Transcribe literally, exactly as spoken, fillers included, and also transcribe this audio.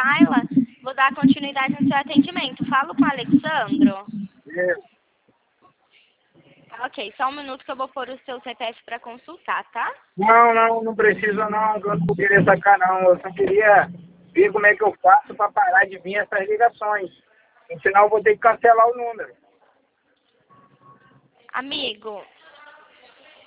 Naila. Vou dar continuidade no seu atendimento. Falo com o Alexandro. Isso. Ok, só um minuto que eu vou pôr o seu C P F para consultar, tá? Não, não, não precisa não, eu não queria sacar não, eu só queria ver como é que eu faço para parar de vir essas ligações, senão eu vou ter que cancelar o número. Amigo,